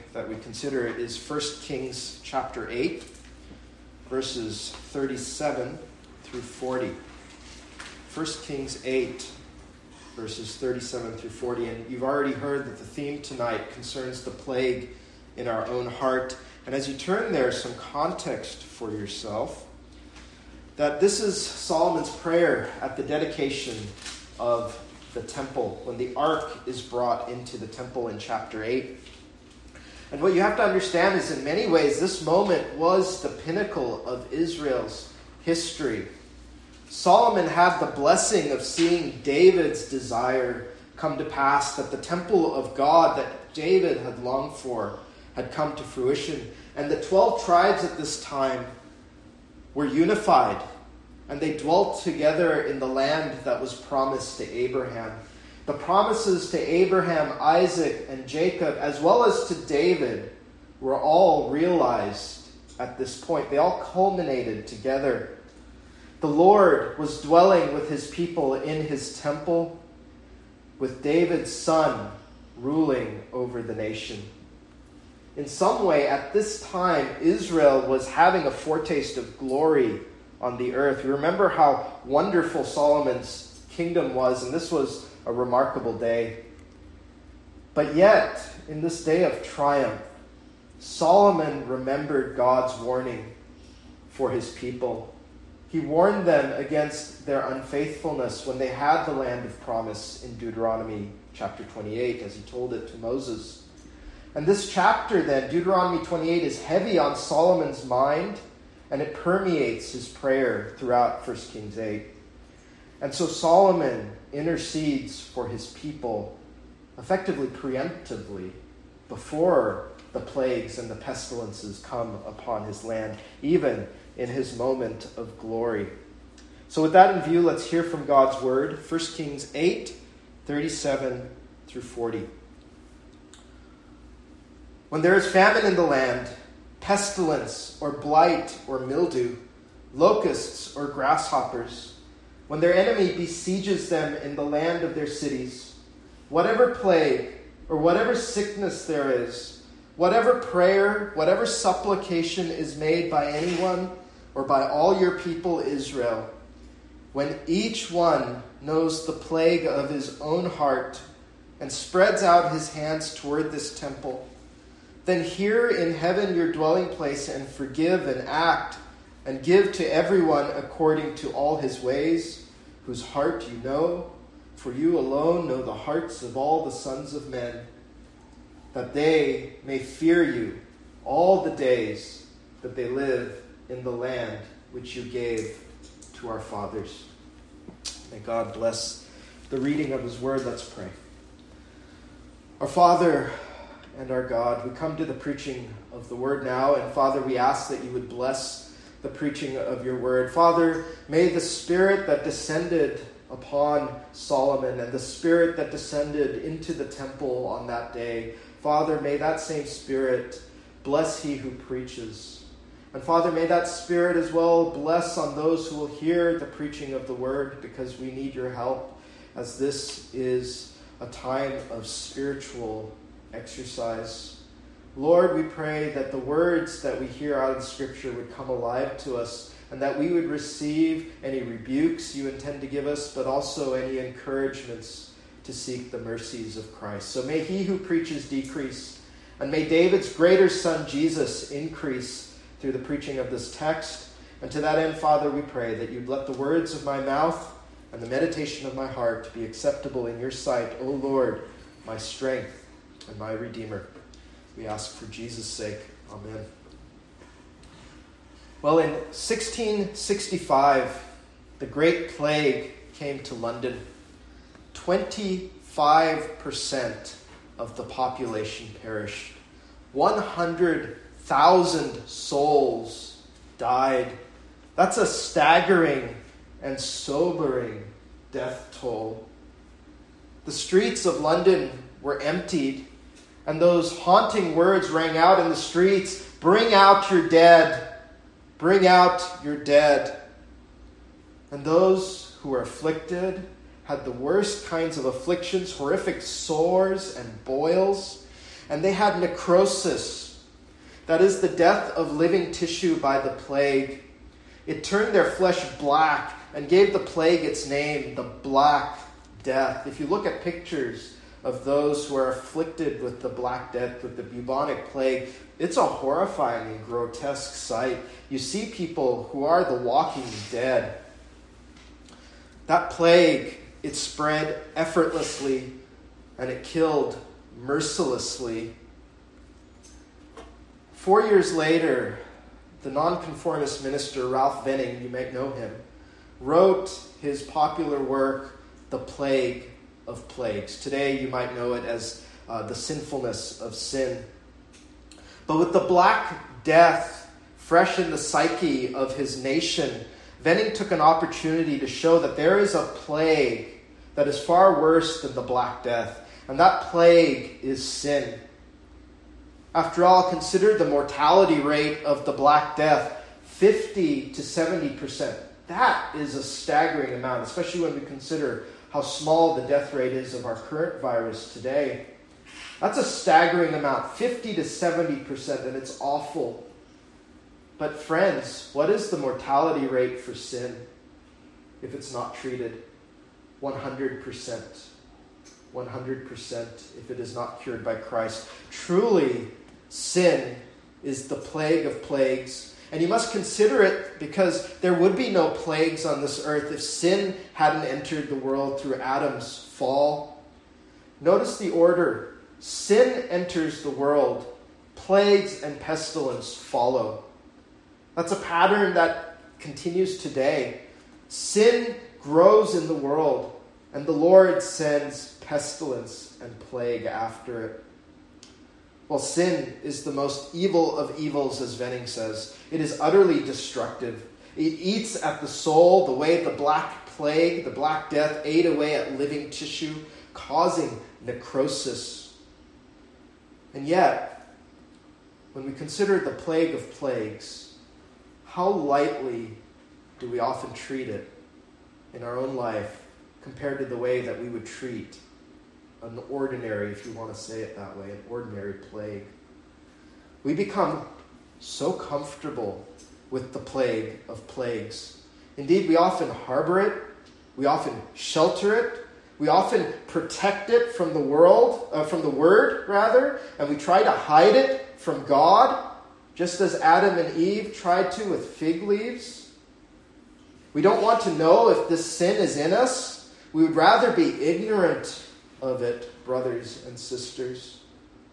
that we consider is 1 Kings chapter 8, verses 37 through 40. 1 Kings 8, verses 37 through 40. And you've already heard that the theme tonight concerns the plague in our own heart. And as you turn there, some context for yourself. That this is Solomon's prayer at the dedication of the temple, when the ark is brought into the temple in chapter 8. And what you have to understand is, in many ways, this moment was the pinnacle of Israel's history. Solomon had the blessing of seeing David's desire come to pass, that the temple of God that David had longed for had come to fruition. And the 12 tribes at this time were unified, and they dwelt together in the land that was promised to Abraham. The promises to Abraham, Isaac, and Jacob, as well as to David, were all realized at this point. They all culminated together. The Lord was dwelling with his people in his temple, with David's son ruling over the nation. In some way, at this time, Israel was having a foretaste of glory on the earth. We remember how wonderful Solomon's kingdom was, and this was a remarkable day. But yet, in this day of triumph, Solomon remembered God's warning for his people. He warned them against their unfaithfulness when they had the land of promise in Deuteronomy chapter 28, as he told it to Moses. And this chapter then, Deuteronomy 28, is heavy on Solomon's mind, and it permeates his prayer throughout 1 Kings 8. And so Solomon intercedes for his people, effectively preemptively, before the plagues and the pestilences come upon his land, even in his moment of glory. So with that in view, let's hear from God's word. 1 Kings 8, 37 through 40. When there is famine in the land, pestilence or blight or mildew, locusts or grasshoppers, when their enemy besieges them in the land of their cities, whatever plague or whatever sickness there is, whatever prayer, whatever supplication is made by anyone or by all your people Israel, when each one knows the plague of his own heart and spreads out his hands toward this temple, then hear in heaven your dwelling place and forgive and act and give to everyone according to all his ways, whose heart you know, for you alone know the hearts of all the sons of men, that they may fear you all the days that they live in the land which you gave to our fathers. May God bless the reading of his word. Let's pray. Our Father and our God, we come to the preaching of the word now, and Father, we ask that you would bless the preaching of your word. Father, may the Spirit that descended upon Solomon and the Spirit that descended into the temple on that day, Father, may that same Spirit bless he who preaches. And Father, may that Spirit as well bless on those who will hear the preaching of the word, because we need your help, as this is a time of spiritual exercise. Lord, we pray that the words that we hear out in Scripture would come alive to us, and that we would receive any rebukes you intend to give us, but also any encouragements to seek the mercies of Christ. So may he who preaches decrease, and may David's greater son Jesus increase through the preaching of this text. And to that end, Father, we pray that you'd let the words of my mouth and the meditation of my heart be acceptable in your sight, O Lord, my strength and my Redeemer. We ask for Jesus' sake. Amen. Well, in 1665, the Great Plague came to London. 25% of the population perished. 100,000 souls died. That's a staggering and sobering death toll. The streets of London were emptied, and those haunting words rang out in the streets, "Bring out your dead. Bring out your dead." And those who were afflicted had the worst kinds of afflictions, horrific sores and boils. and they had necrosis. That is the death of living tissue by the plague. It turned their flesh black and gave the plague its name, the Black Death. If you look at pictures of those who are afflicted with the Black Death, with the bubonic plague, it's a horrifying and grotesque sight. You see people who are the walking dead. That plague, it spread effortlessly and it killed mercilessly. 4 years later, the nonconformist minister Ralph Venning, you might know him, wrote his popular work, The Plague of Plagues. Today you might know it as The Sinfulness of Sin. But with the Black Death fresh in the psyche of his nation, Venning took an opportunity to show that there is a plague that is far worse than the Black Death, and that plague is sin. After all, consider the mortality rate of the Black Death, 50 to 70%. That is a staggering amount, especially when we consider how small the death rate is of our current virus today. That's a staggering amount, 50 to 70%, and it's awful. But friends, what is the mortality rate for sin if it's not treated? 100%. 100% if it is not cured by Christ. Truly, sin is the plague of plagues. And you must consider it because there would be no plagues on this earth if sin hadn't entered the world through Adam's fall. Notice the order. Sin enters the world. Plagues and pestilence follow. That's a pattern that continues today. Sin grows in the world, and the Lord sends pestilence and plague after it. Well, sin is the most evil of evils, as Venning says. It is utterly destructive. It eats at the soul the way the Black Plague, the Black Death, ate away at living tissue, causing necrosis. And yet, when we consider the plague of plagues, how lightly do we often treat it in our own life compared to the way that we would treat an ordinary, if you want to say it that way, an ordinary plague. We become so comfortable with the plague of plagues. Indeed, we often harbor it. We often shelter it. We often protect it from the world, from the Word, rather, and we try to hide it from God, just as Adam and Eve tried to with fig leaves. We don't want to know if this sin is in us. We would rather be ignorant of it, brothers and sisters.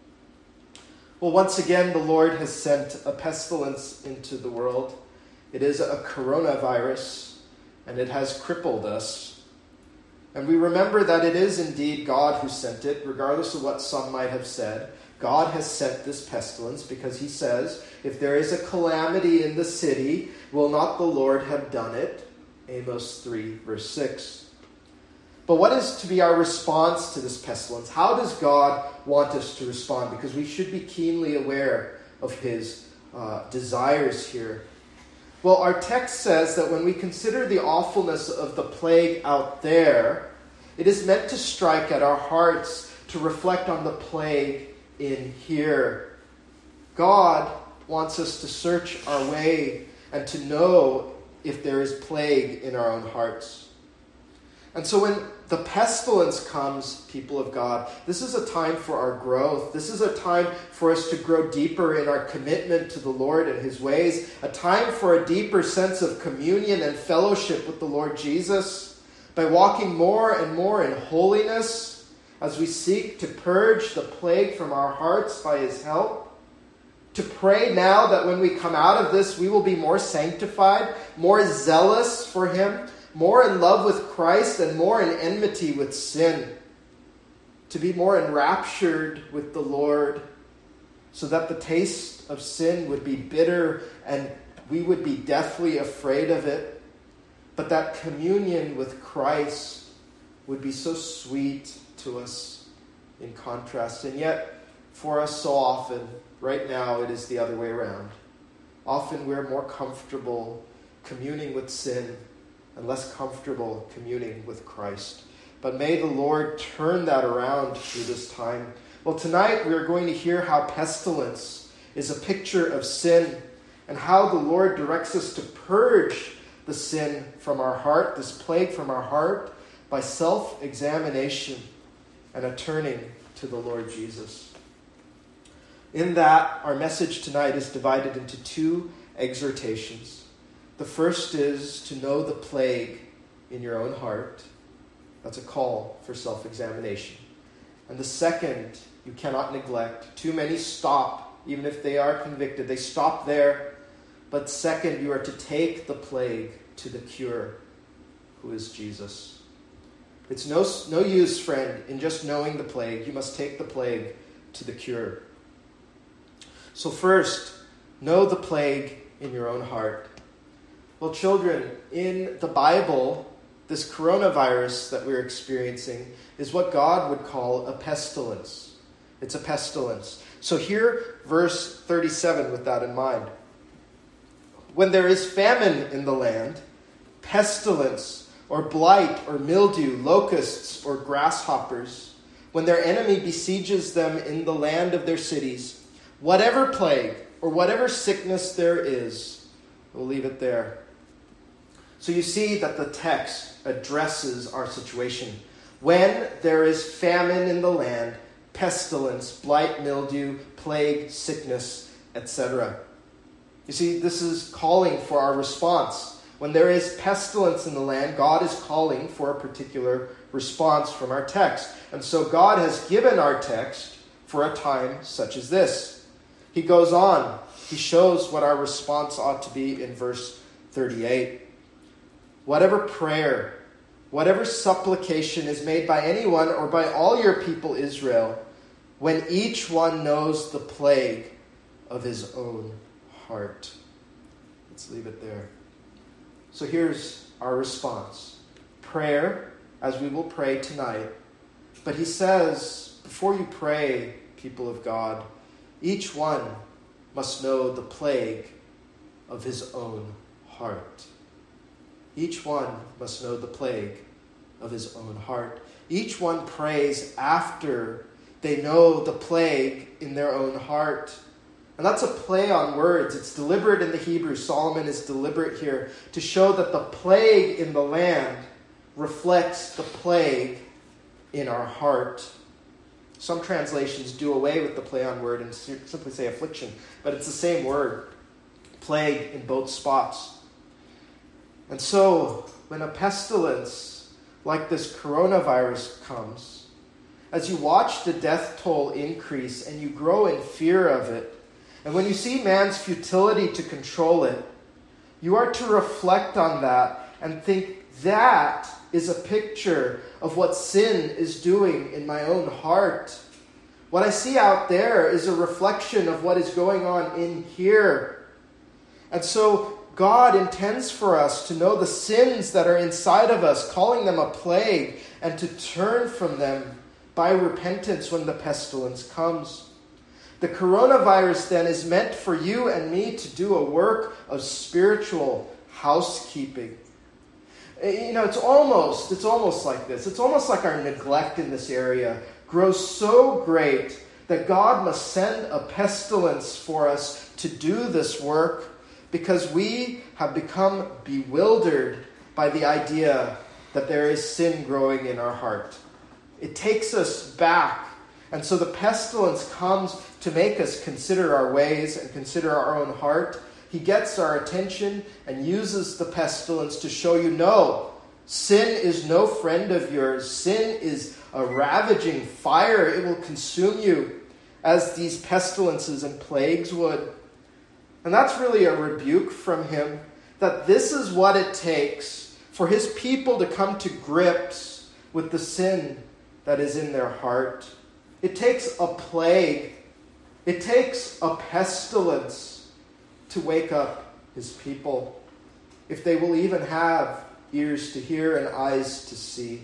Well, once again, the Lord has sent a pestilence into the world. It is a coronavirus, and it has crippled us. And we remember that it is indeed God who sent it, regardless of what some might have said. God has sent this pestilence because he says, if there is a calamity in the city, will not the Lord have done it? Amos 3, verse 6. But what is to be our response to this pestilence? How does God want us to respond? Because we should be keenly aware of his desires here. Well, our text says that when we consider the awfulness of the plague out there, it is meant to strike at our hearts to reflect on the plague in here. God wants us to search our way and to know if there is plague in our own hearts. And so when the pestilence comes, people of God, this is a time for our growth. This is a time for us to grow deeper in our commitment to the Lord and his ways, a time for a deeper sense of communion and fellowship with the Lord Jesus by walking more and more in holiness as we seek to purge the plague from our hearts by his help. To pray now that when we come out of this, we will be more sanctified, more zealous for him, more in love with Christ and more in enmity with sin. To be more enraptured with the Lord so that the taste of sin would be bitter and we would be deathly afraid of it. But that communion with Christ would be so sweet to us in contrast. And yet, for us so often, right now, it is the other way around. Often we're more comfortable communing with sin and less comfortable communing with Christ. But may the Lord turn that around through this time. Well, tonight we are going to hear how pestilence is a picture of sin and how the Lord directs us to purge the sin from our heart, this plague from our heart, by self-examination and a turning to the Lord Jesus. In that, our message tonight is divided into two exhortations. The first is to know the plague in your own heart. That's a call for self-examination. And the second, you cannot neglect. Too many stop, even if they are convicted. They stop there. But second, you are to take the plague to the cure, who is Jesus. It's no use, friend, in just knowing the plague. You must take the plague to the cure. So first, know the plague in your own heart. Well, children, in the Bible, this coronavirus that we're experiencing is what God would call a pestilence. It's a pestilence. So here, verse 37 with that in mind. When there is famine in the land, pestilence or blight or mildew, locusts or grasshoppers, when their enemy besieges them in the land of their cities, whatever plague or whatever sickness there is, we'll leave it there. So you see that the text addresses our situation. When there is famine in the land, pestilence, blight, mildew, plague, sickness, etc. You see, this is calling for our response. When there is pestilence in the land, God is calling for a particular response from our text. And so God has given our text for a time such as this. He goes on. He shows what our response ought to be in verse 38. Whatever prayer, whatever supplication is made by anyone or by all your people Israel, when each one knows the plague of his own heart. Let's leave it there. So here's our response. Prayer, as we will pray tonight. But he says, before you pray, people of God, each one must know the plague of his own heart. Each one must know the plague of his own heart. Each one prays after they know the plague in their own heart. And that's a play on words. It's deliberate in the Hebrew. Solomon is deliberate here to show that the plague in the land reflects the plague in our heart. Some translations do away with the play on word and simply say affliction, but it's the same word, plague, in both spots. And so, when a pestilence like this coronavirus comes, as you watch the death toll increase and you grow in fear of it, and when you see man's futility to control it, you are to reflect on that and think, that is a picture of what sin is doing in my own heart. What I see out there is a reflection of what is going on in here. And so God intends for us to know the sins that are inside of us, calling them a plague, and to turn from them by repentance when the pestilence comes. The coronavirus then is meant for you and me to do a work of spiritual housekeeping. You know, it's almost like this. It's almost like our neglect in this area grows so great that God must send a pestilence for us to do this work, because we have become bewildered by the idea that there is sin growing in our heart. It takes us back. And so the pestilence comes to make us consider our ways and consider our own heart. He gets our attention and uses the pestilence to show you, no, sin is no friend of yours. Sin is a ravaging fire. It will consume you as these pestilences and plagues would. And that's really a rebuke from him, that this is what it takes for his people to come to grips with the sin that is in their heart. It takes a plague. It takes a pestilence to wake up his people, if they will even have ears to hear and eyes to see.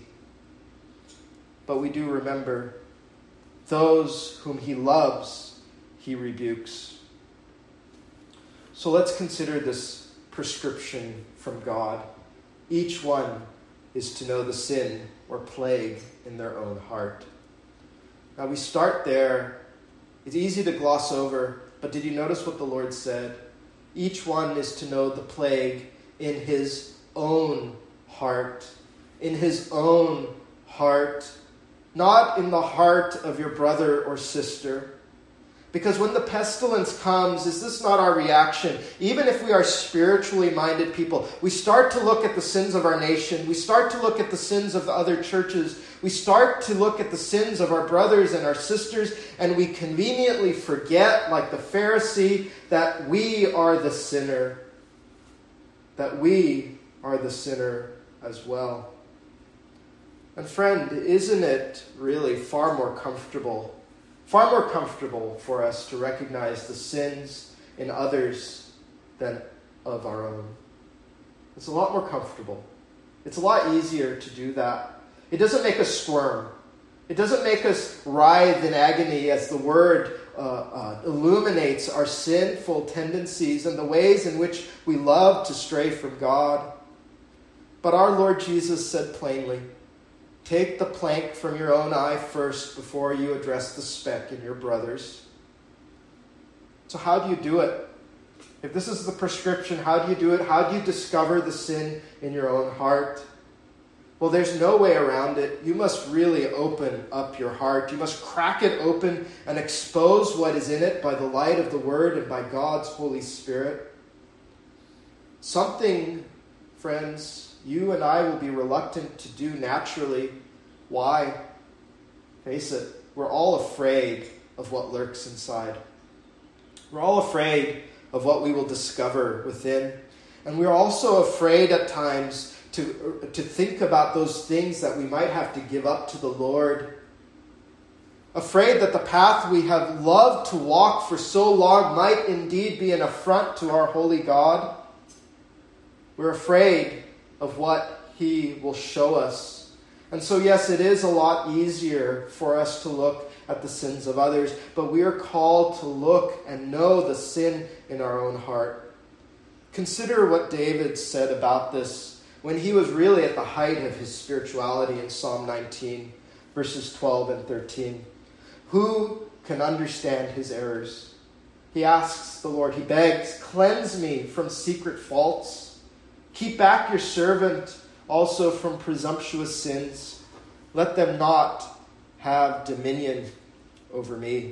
But we do remember, those whom he loves, he rebukes. So let's consider this prescription from God. Each one is to know the sin or plague in their own heart. Now we start there. It's easy to gloss over, but did you notice what the Lord said? Each one is to know the plague in his own heart. In his own heart. Not in the heart of your brother or sister. Because when the pestilence comes, is this not our reaction? Even if we are spiritually minded people, we start to look at the sins of our nation. We start to look at the sins of the other churches. We start to look at the sins of our brothers and our sisters, and we conveniently forget, like the Pharisee, that we are the sinner. That we are the sinner as well. And friend, isn't it really far more comfortable for us to recognize the sins in others than of our own? It's a lot more comfortable. It's a lot easier to do that. It doesn't make us squirm. It doesn't make us writhe in agony as the Word illuminates our sinful tendencies and the ways in which we love to stray from God. But our Lord Jesus said plainly, take the plank from your own eye first before you address the speck in your brother's. So how do you do it? If this is the prescription, how do you do it? How do you discover the sin in your own heart? Well, there's no way around it. You must really open up your heart. You must crack it open and expose what is in it by the light of the Word and by God's Holy Spirit. Something, friends, you and I will be reluctant to do naturally. Why? Face it, we're all afraid of what lurks inside. We're all afraid of what we will discover within. And we're also afraid at times to think about those things that we might have to give up to the Lord. Afraid that the path we have loved to walk for so long might indeed be an affront to our holy God. We're afraid of what He will show us. And so yes, it is a lot easier for us to look at the sins of others, but we are called to look and know the sin in our own heart. Consider what David said about this when he was really at the height of his spirituality in Psalm 19, verses 12 and 13. Who can understand his errors? He asks the Lord, he begs, cleanse me from secret faults. Keep back your servant also from presumptuous sins. Let them not have dominion over me.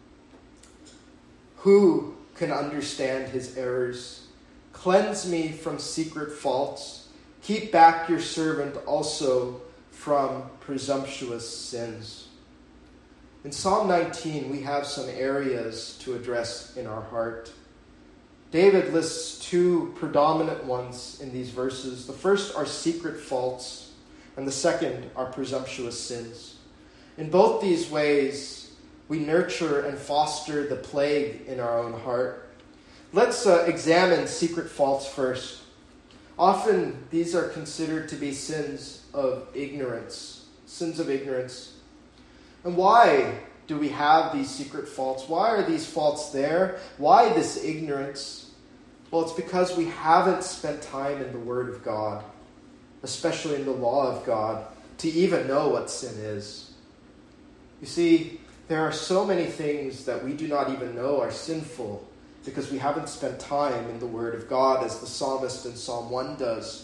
Who can understand his errors? Cleanse me from secret faults. Keep back your servant also from presumptuous sins. In Psalm 19, we have some areas to address in our heart. David lists two predominant ones in these verses. The first are secret faults, and the second are presumptuous sins. In both these ways, we nurture and foster the plague in our own heart. Let's examine secret faults first. Often these are considered to be sins of ignorance. Sins of ignorance. And why do we have these secret faults? Why are these faults there? Why this ignorance? Well, it's because we haven't spent time in the Word of God, especially in the law of God, to even know what sin is. You see, there are so many things that we do not even know are sinful because we haven't spent time in the Word of God, as the psalmist in Psalm 1 does.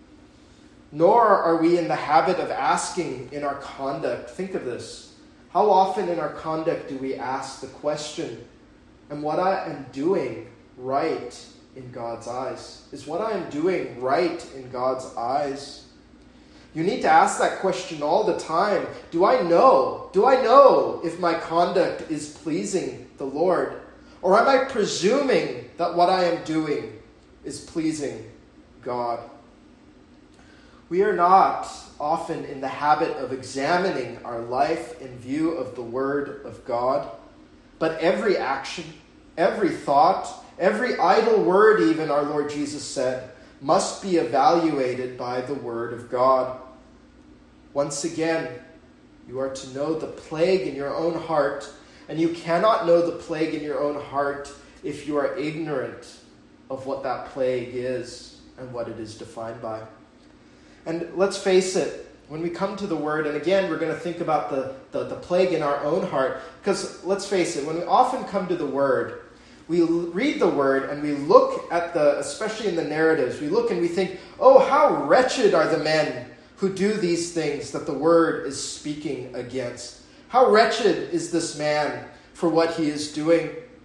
Nor are we in the habit of asking in our conduct. Think of this. How often in our conduct do we ask the question, am what I am doing right in God's eyes? Is what I am doing right in God's eyes? You need to ask that question all the time. Do I know if my conduct is pleasing the Lord? Or am I presuming that what I am doing is pleasing God? We are not often in the habit of examining our life in view of the Word of God. But every action, every thought, every idle word even, our Lord Jesus said, must be evaluated by the Word of God. Once again, you are to know the plague in your own heart, and you cannot know the plague in your own heart if you are ignorant of what that plague is and what it is defined by. And let's face it, when we come to the Word, and again, we're going to think about the plague in our own heart, because let's face it, when we often come to the Word, we read the Word and we look at especially in the narratives, we look and we think, oh, how wretched are the men who do these things that the Word is speaking against. How wretched is this man for what he is doing.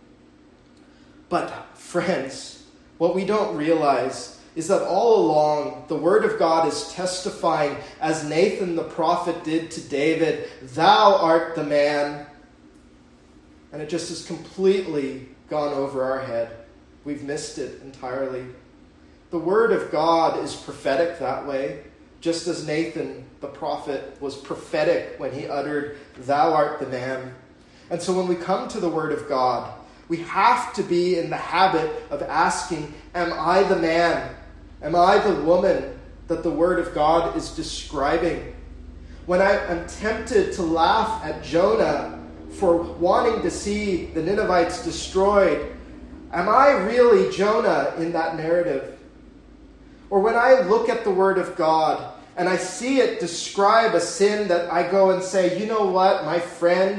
But friends, what we don't realize is that all along the Word of God is testifying, as Nathan the prophet did to David, "Thou art the man." And it just has completely gone over our head. We've missed it entirely. The Word of God is prophetic that way, just as Nathan the prophet was prophetic when he uttered, "Thou art the man." And so when we come to the Word of God, we have to be in the habit of asking, am I the man? Am I the woman that the Word of God is describing? When I am tempted to laugh at Jonah for wanting to see the Ninevites destroyed, am I really Jonah in that narrative? Or when I look at the Word of God and I see it describe a sin that I go and say, you know what, my friend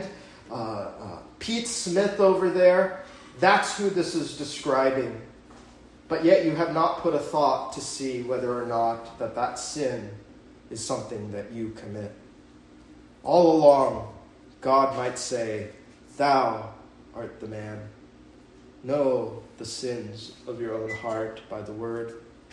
Pete Smith over there, that's who this is describing. But yet you have not put a thought to see whether or not that sin is something that you commit. All along, God might say, "Thou art the man." Know the sins of your own heart by the Word.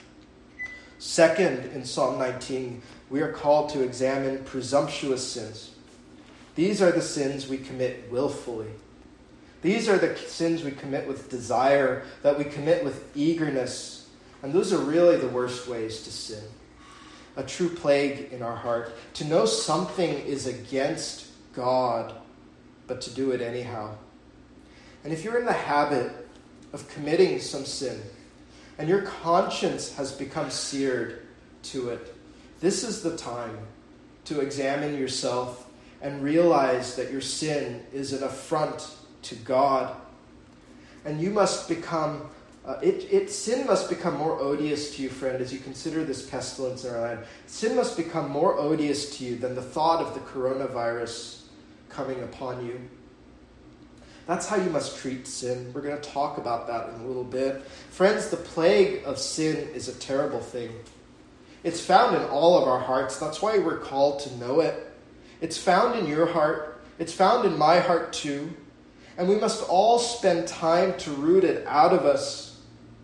Second, in Psalm 19, we are called to examine presumptuous sins. These are the sins we commit willfully. These are the sins we commit with desire, that we commit with eagerness. And those are really the worst ways to sin. A true plague in our heart. To know something is against God, but to do it anyhow. And if you're in the habit of committing some sin, and your conscience has become seared to it, this is the time to examine yourself and realize that your sin is an affront to God. And you must become, sin must become more odious to you, friend, as you consider this pestilence in our land. Sin must become more odious to you than the thought of the coronavirus coming upon you. That's how you must treat sin. We're going to talk about that in a little bit. Friends, the plague of sin is a terrible thing. It's found in all of our hearts. That's why we're called to know it. It's found in your heart. It's found in my heart too. And we must all spend time to root it out of us.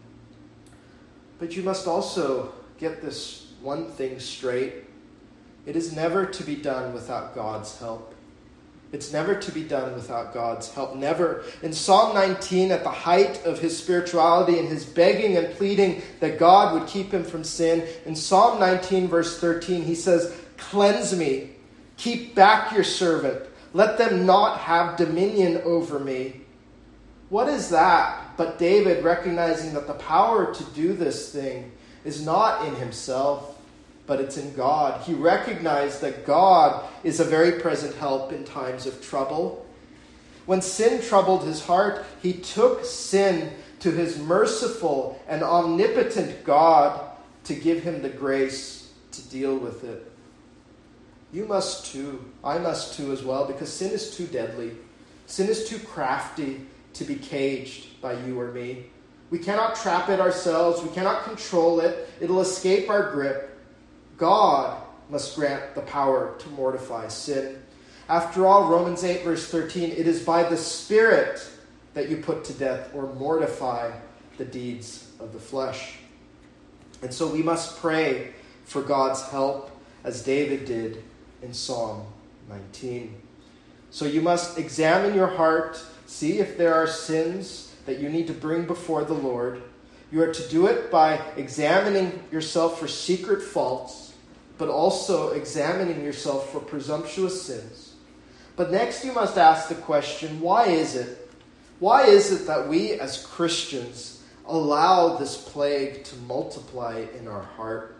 But you must also get this one thing straight. It is never to be done without God's help. It's never to be done without God's help. Never. In Psalm 19, at the height of his spirituality and his begging and pleading that God would keep him from sin, in Psalm 19, verse 13, he says, "Cleanse me, keep back your servant. Let them not have dominion over me." What is that but David recognizing that the power to do this thing is not in himself, but it's in God. He recognized that God is a very present help in times of trouble. When sin troubled his heart, he took sin to his merciful and omnipotent God to give him the grace to deal with it. You must too. I must too as well, because sin is too deadly. Sin is too crafty to be caged by you or me. We cannot trap it ourselves. We cannot control it. It'll escape our grip. God must grant the power to mortify sin. After all, Romans 8, verse 13, it is by the Spirit that you put to death or mortify the deeds of the flesh. And so we must pray for God's help, as David did in Psalm 19. So you must examine your heart, see if there are sins that you need to bring before the Lord. You are to do it by examining yourself for secret faults, but also examining yourself for presumptuous sins. But next you must ask the question, why is it? Why is it that we as Christians allow this plague to multiply in our heart?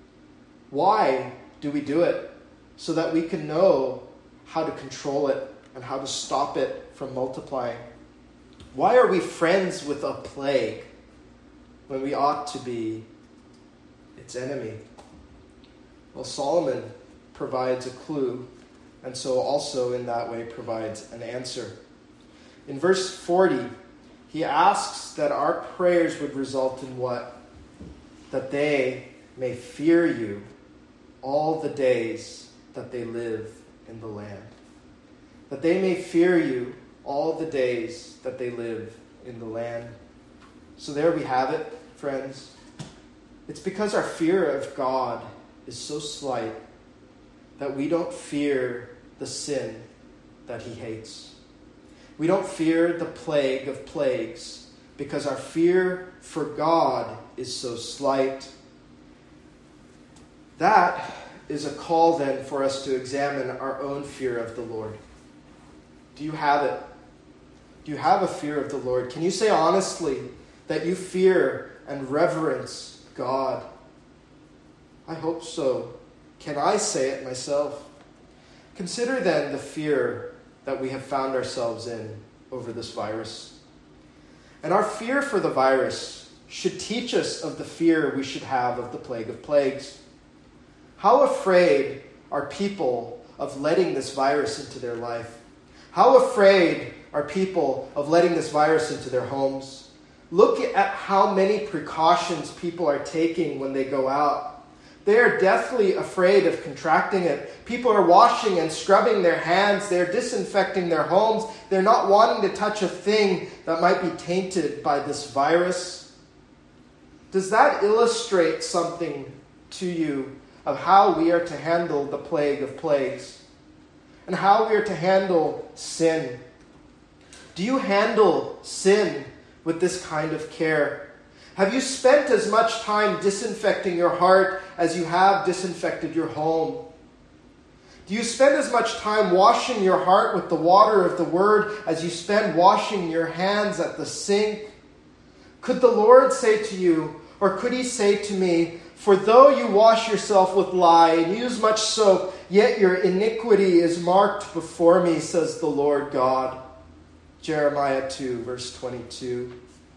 Why do we do it? So that we can know how to control it and how to stop it from multiplying. Why are we friends with a plague when we ought to be its enemy? Well, Solomon provides a clue, and so also in that way provides an answer. In verse 40, he asks that our prayers would result in what? That they may fear you all the days that they live in the land. That they may fear you all the days that they live in the land. So there we have it, friends. It's because our fear of God is so slight that we don't fear the sin that he hates. We don't fear the plague of plagues because our fear for God is so slight. That is a call then for us to examine our own fear of the Lord. Do you have it? Do you have a fear of the Lord? Can you say honestly that you fear and reverence God? I hope so. Can I say it myself? Consider then the fear that we have found ourselves in over this virus. And our fear for the virus should teach us of the fear we should have of the plague of plagues. How afraid are people of letting this virus into their life? How afraid are people of letting this virus into their homes? Look at how many precautions people are taking when they go out. They are deathly afraid of contracting it. People are washing and scrubbing their hands. They're disinfecting their homes. They're not wanting to touch a thing that might be tainted by this virus. Does that illustrate something to you of how we are to handle the plague of plagues and how we are to handle sin? Do you handle sin with this kind of care? Have you spent as much time disinfecting your heart as you have disinfected your home? Do you spend as much time washing your heart with the water of the Word as you spend washing your hands at the sink? Could the Lord say to you, or could he say to me, "For though you wash yourself with lye and use much soap, yet your iniquity is marked before me, says the Lord God." Jeremiah 2, verse 22.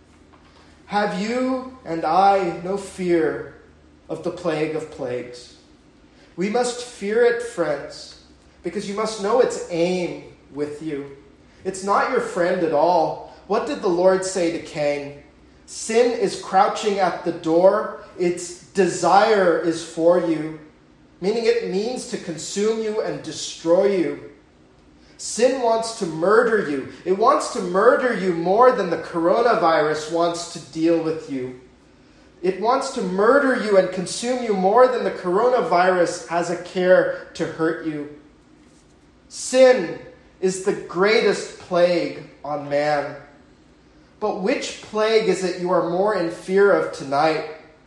Have you and I no fear of the plague of plagues? We must fear it, friends, because you must know its aim with you. It's not your friend at all. What did the Lord say to Cain? Sin is crouching at the door. Its desire is for you, meaning it means to consume you and destroy you. Sin wants to murder you. It wants to murder you more than the coronavirus wants to deal with you. It wants to murder you and consume you more than the coronavirus has a care to hurt you. Sin is the greatest plague on man. But which plague is it you are more in fear of tonight?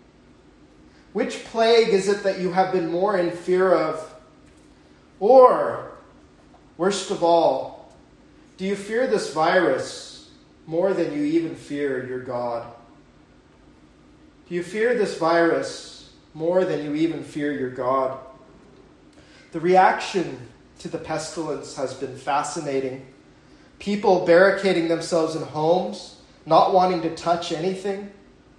Which plague is it that you have been more in fear of? Or, worst of all, do you fear this virus more than you even fear your God? Do you fear this virus more than you even fear your God? The reaction to the pestilence has been fascinating. People barricading themselves in homes, not wanting to touch anything.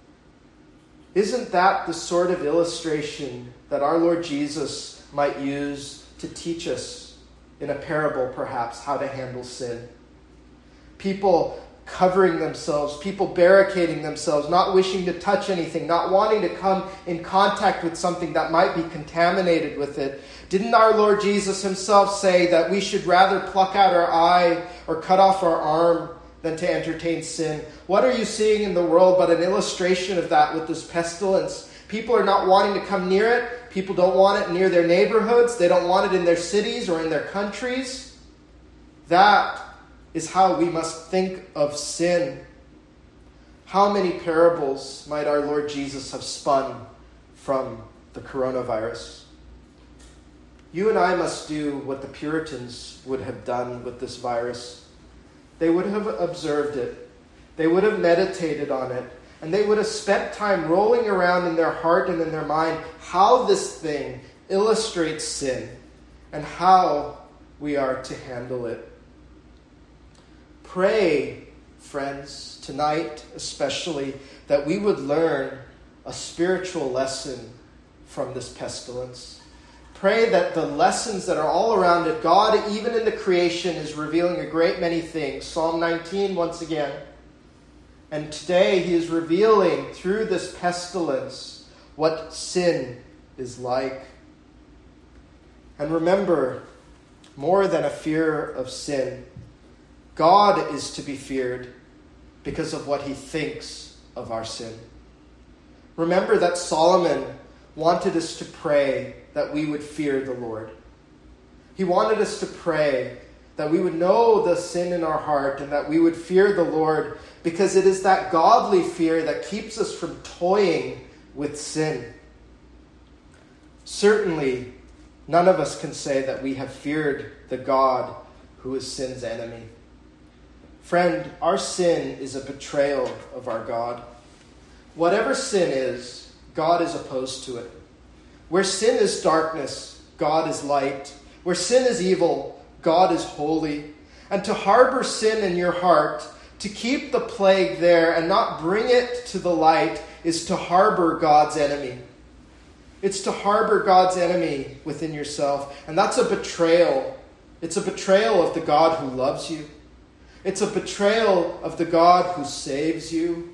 Isn't that the sort of illustration that our Lord Jesus might use to teach us in a parable, perhaps, how to handle sin? People covering themselves, people barricading themselves, not wishing to touch anything, not wanting to come in contact with something that might be contaminated with it. Didn't our Lord Jesus himself say that we should rather pluck out our eye or cut off our arm than to entertain sin? What are you seeing in the world but an illustration of that with this pestilence? People are not wanting to come near it. People don't want it near their neighborhoods. They don't want it in their cities or in their countries. That is how we must think of sin. How many parables might our Lord Jesus have spun from the coronavirus? You and I must do what the Puritans would have done with this virus. They would have observed it. They would have meditated on it. And they would have spent time rolling around in their heart and in their mind how this thing illustrates sin and how we are to handle it. Pray, friends, tonight especially, that we would learn a spiritual lesson from this pestilence. Pray that the lessons that are all around it, God, even in the creation, is revealing a great many things. Psalm 19, once again. And today he is revealing through this pestilence what sin is like. And remember, more than a fear of sin, God is to be feared because of what he thinks of our sin. Remember that Solomon wanted us to pray that we would fear the Lord. He wanted us to pray that we would know the sin in our heart and that we would fear the Lord, because it is that godly fear that keeps us from toying with sin. Certainly, none of us can say that we have feared the God who is sin's enemy. Friend, our sin is a betrayal of our God. Whatever sin is, God is opposed to it. Where sin is darkness, God is light. Where sin is evil, God is holy. And to harbor sin in your heart, to keep the plague there and not bring it to the light, is to harbor God's enemy. It's to harbor God's enemy within yourself. And that's a betrayal. It's a betrayal of the God who loves you. It's a betrayal of the God who saves you.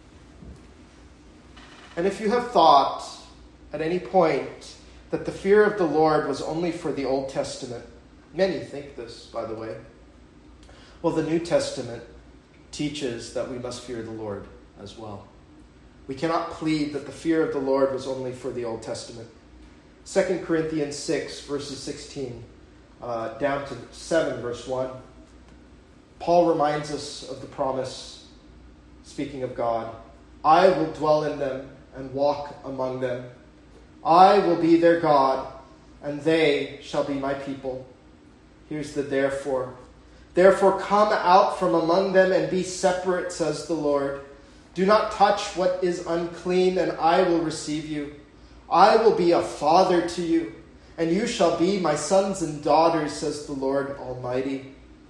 And if you have thought at any point that the fear of the Lord was only for the Old Testament, many think this, by the way. Well, the New Testament teaches that we must fear the Lord as well. We cannot plead that the fear of the Lord was only for the Old Testament. 2 Corinthians 6, verses 16 down to 7, verse 1. Paul reminds us of the promise, speaking of God. I will dwell in them and walk among them. I will be their God, and they shall be my people. Here's the therefore. Therefore come out from among them and be separate, says the Lord. Do not touch what is unclean, and I will receive you. I will be a father to you, and you shall be my sons and daughters, says the Lord Almighty.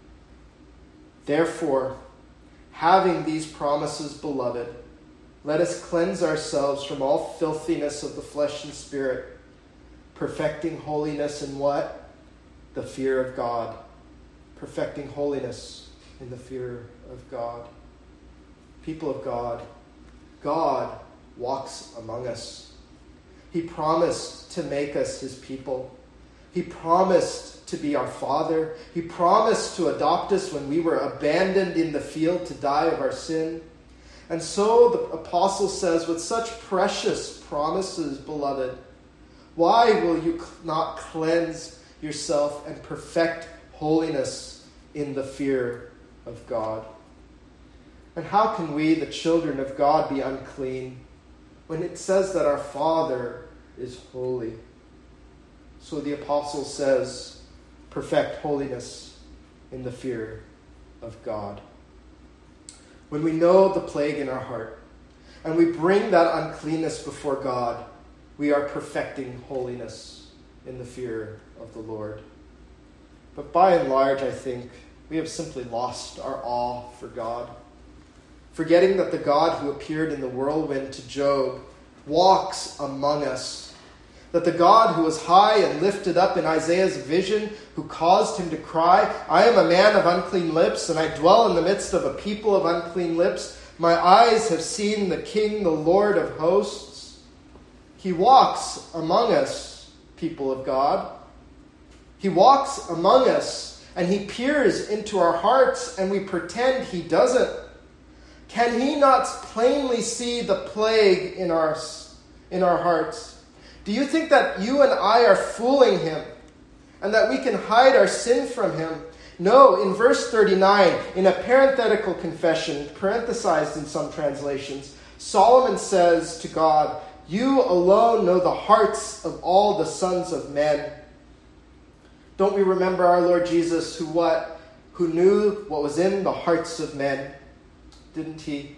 Therefore, having these promises, beloved, let us cleanse ourselves from all filthiness of the flesh and spirit, perfecting holiness in what? The fear of God. Perfecting holiness in the fear of God. People of God, God walks among us. He promised to make us his people. He promised to be our Father. He promised to adopt us when we were abandoned in the field to die of our sin. And so the apostle says, with such precious promises, beloved, why will you not cleanse yourself and perfect holiness in the fear of God? And how can we, the children of God, be unclean when it says that our Father is holy? So the apostle says, perfect holiness in the fear of God. When we know the plague in our heart and we bring that uncleanness before God, we are perfecting holiness in the fear of the Lord. But by and large, I think we have simply lost our awe for God, forgetting that the God who appeared in the whirlwind to Job walks among us, that the God who was high and lifted up in Isaiah's vision, who caused him to cry, I am a man of unclean lips, and I dwell in the midst of a people of unclean lips. My eyes have seen the King, the Lord of hosts. He walks among us, people of God. He walks among us, and he peers into our hearts, and we pretend he doesn't. Can he not plainly see the plague in our hearts? Do you think that you and I are fooling him and that we can hide our sin from him? No, in verse 39, in a parenthetical confession, parenthesized in some translations, Solomon says to God, you alone know the hearts of all the sons of men. Don't we remember our Lord Jesus who knew what was in the hearts of men? Didn't he?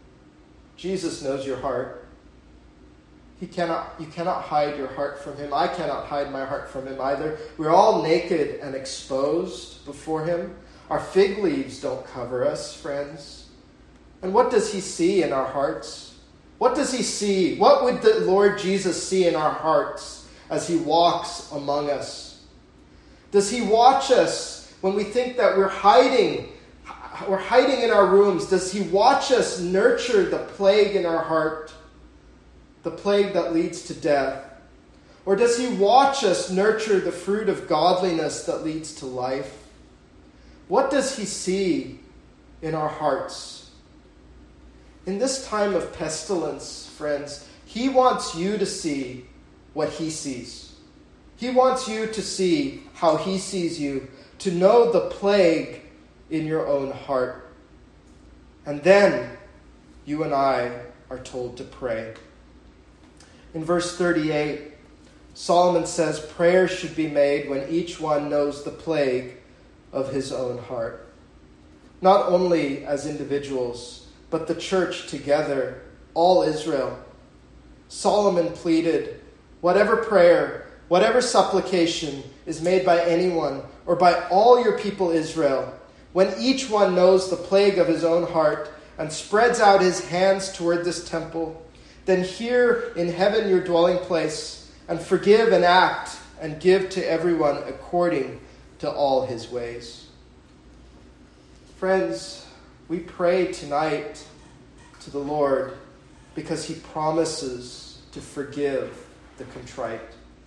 Jesus knows your heart. You cannot hide your heart from him. I cannot hide my heart from him either. We're all naked and exposed before him. Our fig leaves don't cover us, friends. And what does he see in our hearts? What does he see? What would the Lord Jesus see in our hearts as he walks among us? Does he watch us when we think that we're hiding in our rooms? Does he watch us nurture the plague in our heart, the plague that leads to death? Or does he watch us nurture the fruit of godliness that leads to life? What does he see in our hearts? In this time of pestilence, friends, he wants you to see what he sees. He wants you to see how he sees you, to know the plague in your own heart. And then you and I are told to pray. In verse 38, Solomon says prayer should be made when each one knows the plague of his own heart. Not only as individuals, but the church together, all Israel. Solomon pleaded, whatever prayer, whatever supplication is made by anyone or by all your people Israel, when each one knows the plague of his own heart and spreads out his hands toward this temple, then hear in heaven your dwelling place, and forgive and act and give to everyone according to all his ways. Friends, we pray tonight to the Lord because he promises to forgive the contrite.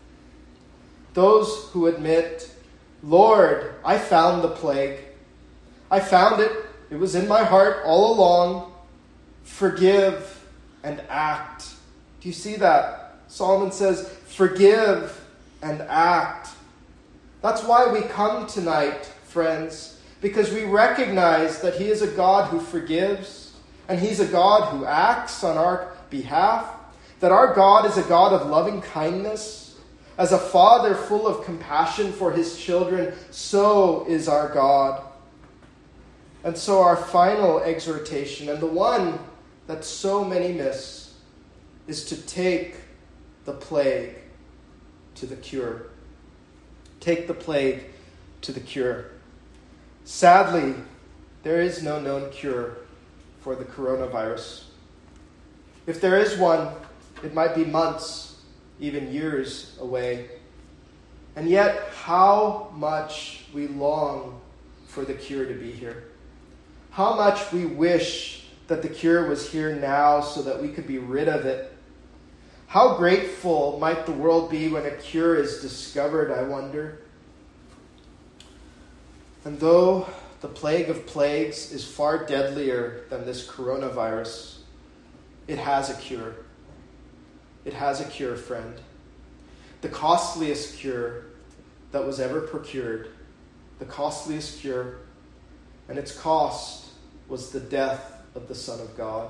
Those who admit, Lord, I found the plague. I found it. It was in my heart all along. Forgive and act. Do you see that? Solomon says, forgive and act. That's why we come tonight, friends, because we recognize that he is a God who forgives, and he's a God who acts on our behalf, that our God is a God of loving kindness. As a father full of compassion for his children, so is our God. And so our final exhortation, and the one that so many miss, is to take the plague to the cure. Take the plague to the cure. Sadly, there is no known cure for the coronavirus. If there is one, it might be months, even years away. And yet, how much we long for the cure to be here. How much we wish that the cure was here now so that we could be rid of it. How grateful might the world be when a cure is discovered, I wonder. And though the plague of plagues is far deadlier than this coronavirus, it has a cure. It has a cure, friend. The costliest cure that was ever procured. The costliest cure. And its cost was the death of the Son of God.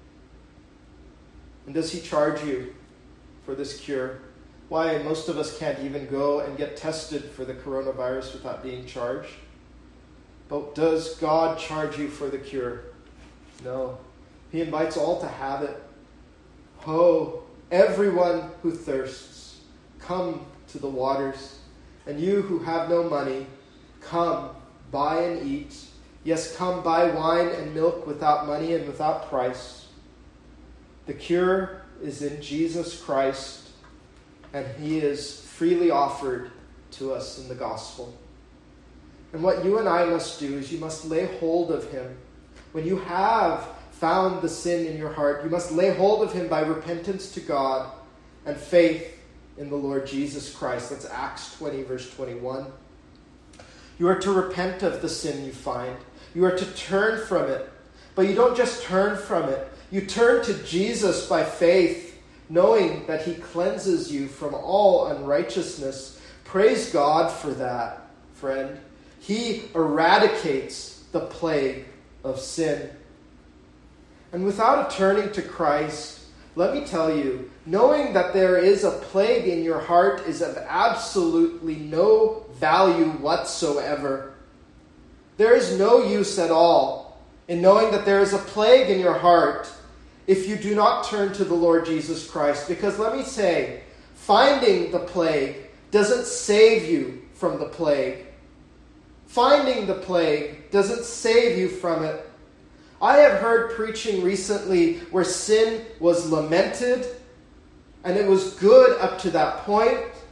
And does he charge you for this cure? Why, most of us can't even go and get tested for the coronavirus without being charged. But does God charge you for the cure? No. He invites all to have it. Ho, everyone who thirsts, come to the waters. And you who have no money, come, buy and eat. Yes, come buy wine and milk without money and without price. The cure is in Jesus Christ, and he is freely offered to us in the gospel. And what you and I must do is you must lay hold of him. When you have found the sin in your heart, you must lay hold of him by repentance to God and faith in the Lord Jesus Christ. That's Acts 20, verse 21. You are to repent of the sin you find. You are to turn from it. But you don't just turn from it. You turn to Jesus by faith, knowing that he cleanses you from all unrighteousness. Praise God for that, friend. He eradicates the plague of sin. And without a turning to Christ, let me tell you, knowing that there is a plague in your heart is of absolutely no value whatsoever. There is no use at all in knowing that there is a plague in your heart if you do not turn to the Lord Jesus Christ. Because let me say, finding the plague doesn't save you from the plague. Finding the plague doesn't save you from it. I have heard preaching recently where sin was lamented, and it was good up to that point,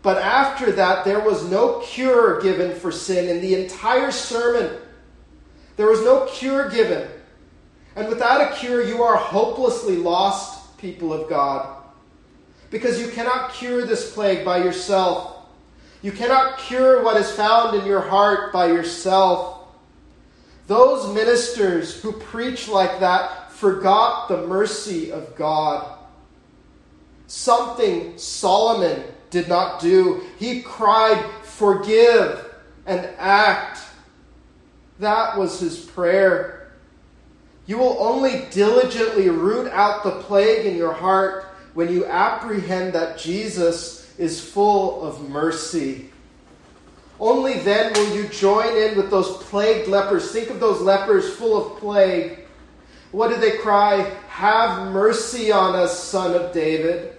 But after that, there was no cure given for sin in the entire sermon. There was no cure given. And without a cure, you are hopelessly lost, people of God. Because you cannot cure this plague by yourself. You cannot cure what is found in your heart by yourself. Those ministers who preach like that forgot the mercy of God. Something Solomon did not do. He cried, "Forgive and act." That was his prayer. You will only diligently root out the plague in your heart when you apprehend that Jesus is full of mercy. Only then will you join in with those plagued lepers. Think of those lepers full of plague. What did they cry? "Have mercy on us, Son of David."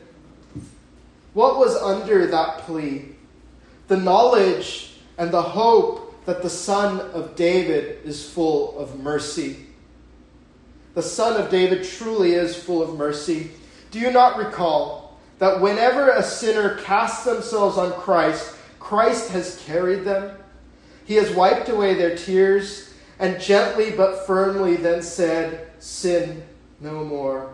What was under that plea? The knowledge and the hope that the Son of David is full of mercy. The Son of David truly is full of mercy. Do you not recall that whenever a sinner casts themselves on Christ, Christ has carried them? He has wiped away their tears and gently but firmly then said, "Sin no more."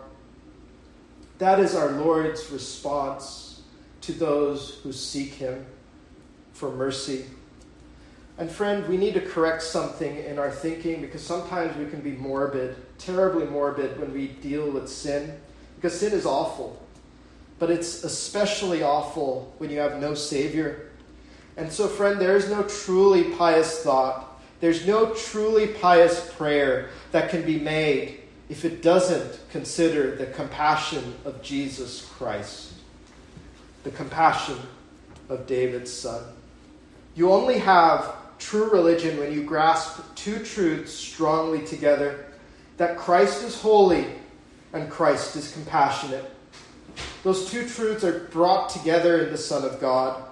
That is our Lord's response to those who seek him for mercy. And friend, we need to correct something in our thinking, because sometimes we can be morbid, terribly morbid, when we deal with sin. Because sin is awful. But it's especially awful when you have no Savior. And so, friend, there is no truly pious thought. There's no truly pious prayer that can be made if it doesn't consider the compassion of Jesus Christ. The compassion of David's Son. You only have true religion when you grasp two truths strongly together: that Christ is holy and Christ is compassionate. Those two truths are brought together in the Son of God.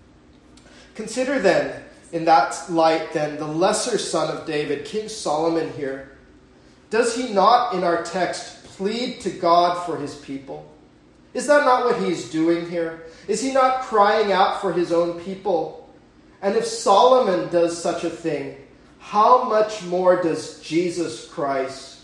Consider then, in that light then, the lesser son of David, King Solomon here. Does he not, in our text, plead to God for his people? Is that not what he's doing here? Is he not crying out for his own people? And if Solomon does such a thing, how much more does Jesus Christ?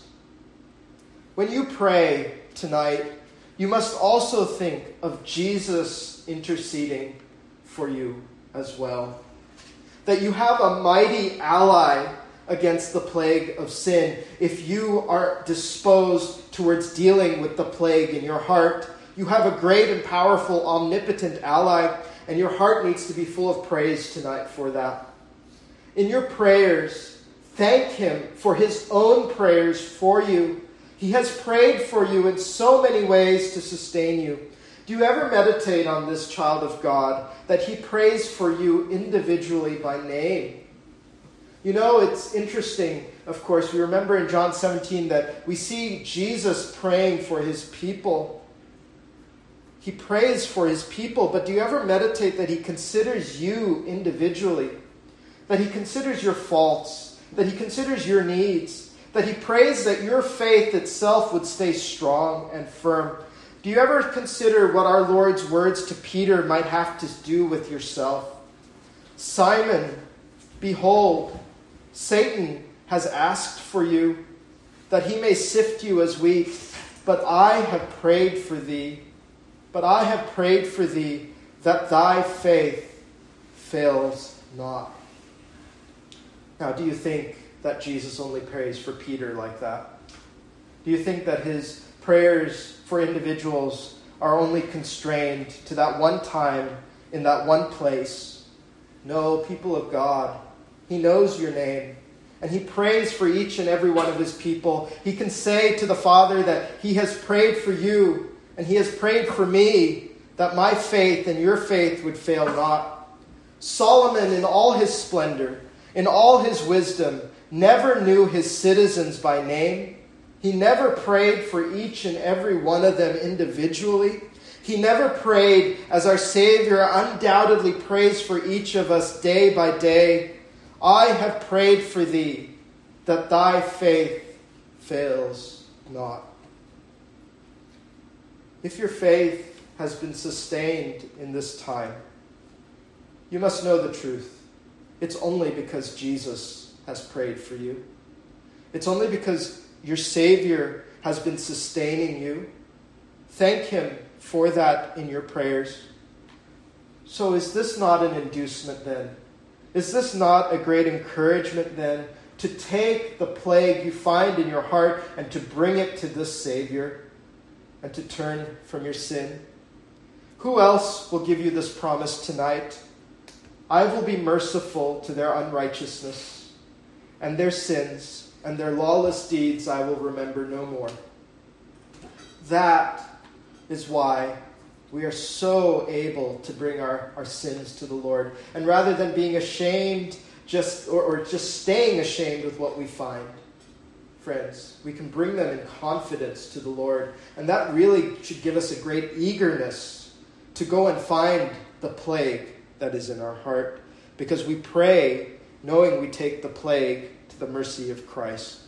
When you pray tonight, you must also think of Jesus interceding for you as well. That you have a mighty ally against the plague of sin if you are disposed towards dealing with the plague in your heart. You have a great and powerful, omnipotent ally, and your heart needs to be full of praise tonight for that. In your prayers, thank him for his own prayers for you. He has prayed for you in so many ways to sustain you. Do you ever meditate on this, child of God, that he prays for you individually by name? You know, it's interesting, of course, we remember in John 17 that we see Jesus praying for his people. He prays for his people, but do you ever meditate that he considers you individually? That he considers your faults, that he considers your needs, that he prays that your faith itself would stay strong and firm. Do you ever consider what our Lord's words to Peter might have to do with yourself? "Simon, behold, Satan has asked for you, that he may sift you as wheat, but I have prayed for thee. But I have prayed for thee, that thy faith fails not." Now, do you think that Jesus only prays for Peter like that? Do you think that his prayers for individuals are only constrained to that one time in that one place? No, people of God, he knows your name, and he prays for each and every one of his people. He can say to the Father that he has prayed for you, and he has prayed for me, that my faith and your faith would fail not. Solomon, in all his splendor, in all his wisdom, never knew his citizens by name. He never prayed for each and every one of them individually. He never prayed as our Savior undoubtedly prays for each of us day by day. "I have prayed for thee, that thy faith fails not." If your faith has been sustained in this time, You must know the truth. It's only because Jesus has prayed for you. It's only because your Savior has been sustaining you. Thank him for that in your prayers. So is this not an inducement then? Is this not a great encouragement then to take the plague you find in your heart and to bring it to this Savior and to turn from your sin? Who else will give you this promise tonight? I will be merciful to their unrighteousness, and their sins and their lawless deeds I will remember no more. That is why we are so able to bring our sins to the Lord. And rather than being ashamed or just staying ashamed with what we find, friends, we can bring them in confidence to the Lord. And that really should give us a great eagerness to go and find the plague that is in our heart, because we pray knowing we take the plague to the mercy of Christ.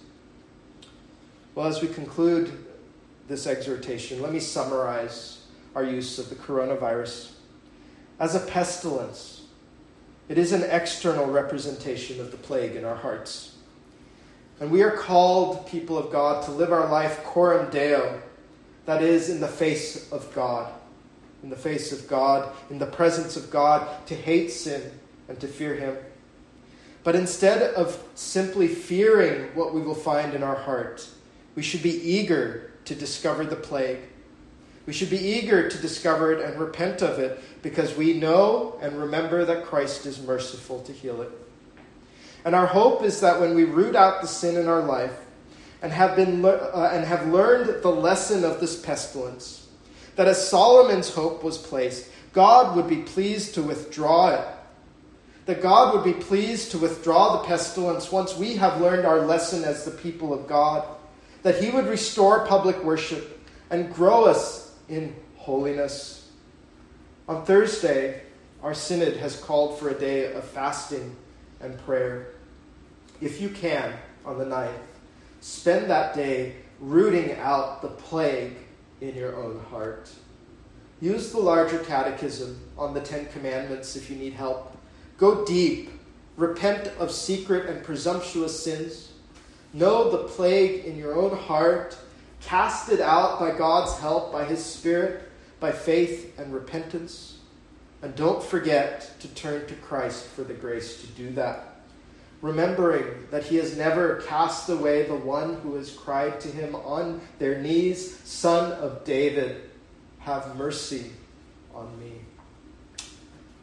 Well, as we conclude this exhortation, let me summarize our use of the coronavirus. As a pestilence, it is an external representation of the plague in our hearts. And we are called, people of God, to live our life coram Deo, that is, in the face of God. In the face of God, in the presence of God, to hate sin and to fear him. But instead of simply fearing what we will find in our heart, we should be eager to discover the plague. We should be eager to discover it and repent of it, because we know and remember that Christ is merciful to heal it. And our hope is that when we root out the sin in our life and have learned the lesson of this pestilence, that as Solomon's hope was placed, God would be pleased to withdraw it. That God would be pleased to withdraw the pestilence once we have learned our lesson as the people of God. That he would restore public worship and grow us in holiness. On Thursday, our synod has called for a day of fasting and prayer. If you can, on the 9th, spend that day rooting out the plague in your own heart. Use the larger catechism on the 10 Commandments if you need help. Go deep. Repent of secret and presumptuous sins. Know the plague in your own heart. Cast it out by God's help, by his Spirit, by faith and repentance. And don't forget to turn to Christ for the grace to do that. Remembering that he has never cast away the one who has cried to him on their knees, Son of David, have mercy on me.